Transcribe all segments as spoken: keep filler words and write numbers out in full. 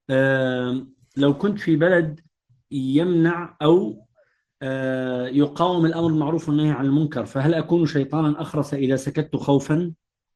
آه، لو كنت في بلد يمنع أو آه، يقاوم الأمر المعروف والنهي عن المنكر، فهل أكون شيطانا أخرس إذا سكت خوفا؟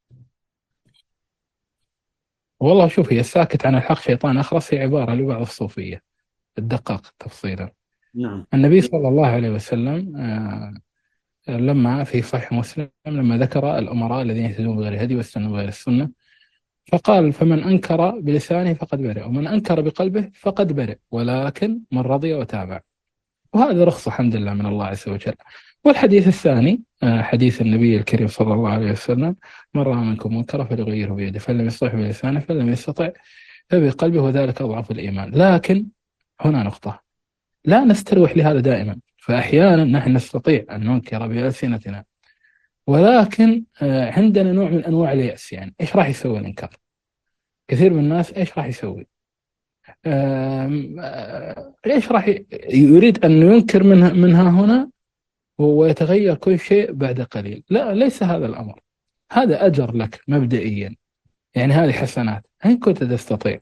والله شوف، هي الساكت عن الحق شيطان أخرس هي عبارة لبعض الصوفية الدقاق تفصيلا. نعم. النبي صلى الله عليه وسلم آه، لما في صحيح مسلم لما ذكر الأمراء الذين يهتدون بغير هدي واستنوا بغير السنة، فقال: فمن أنكر بلسانه فقد برئ، ومن أنكر بقلبه فقد برئ، ولكن من رضي وتابع. وهذا رخصة الحمد لله من الله عز وجل. والحديث الثاني آه، حديث النبي الكريم صلى الله عليه وسلم: من رأى منكم منكرا فليغيره بيده، فإن لم يستطع بلسانه، فإن لم يستطع فبقلبه، وذلك أضعف الإيمان. لكن هنا نقطة: لا نستروح لهذا دائما، فأحيانا نحن نستطيع أن ننكر بألسنتنا، ولكن آه، عندنا نوع من أنواع اليأس. يعني إيش راح يسوي الإنكار؟ كثير من الناس إيش راح يسوي؟ آم، آه، إيش راح ي- يريد أن ينكر منها منها هنا ويتغير كل شيء بعد قليل. لا، ليس هذا الأمر. هذا أجر لك مبدئيا، يعني هذه حسنات إن كنت تستطيع.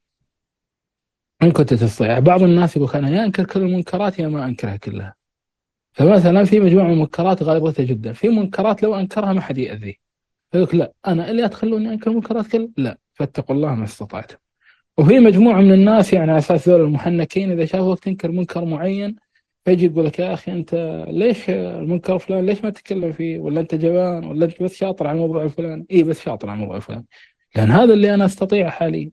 إن كنت تستطيع بعض الناس يقول: أنا يا أنكر كل المنكرات يا ما أنكرها كلها. فمثلا في مجموعة من المنكرات غالبيتها جدا، في منكرات لو أنكرها ما حد يأذيه، فيقول: لا، أنا اللي أتخلوني أنكر المنكرات كلها؟ لا، فاتقوا الله ما استطعتم. وفي مجموعة من الناس يعني على أساس ذول المحنكين، إذا شافوك تنكر منكر معين فيجي يقول لك: يا أخي أنت ليش المنكر فلان ليش ما تتكلم فيه؟ ولا أنت جبان؟ ولا أنت بس شاطر على الموضوع الفلاني؟ إيه، بس شاطر على الموضوع الفلاني، لأن هذا اللي أنا أستطيع حاليا.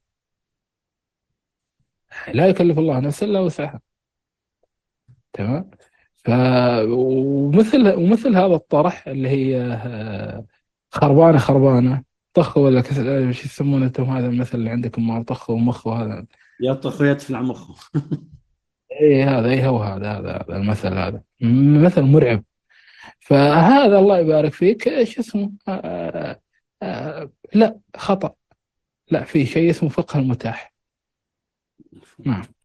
لا يكلف الله نفسا إلا وسعها. تمام. ف ومثل ومثل هذا الطرح اللي هي آه، خربانة خربانة طخ، ولا كس... آه، شو يسمونه انتم هذا المثل اللي عندكم مال طخ ومخ وهذا. يا أخويا يدفل عن مخه. اي هذا، اي هو هذا هذا هذا المثل، هذا م- مثل مرعب. فهذا الله يبارك فيك ايش اسمه آه آه لا خطأ. لا، في شيء اسمه فقه المتاح. نعم.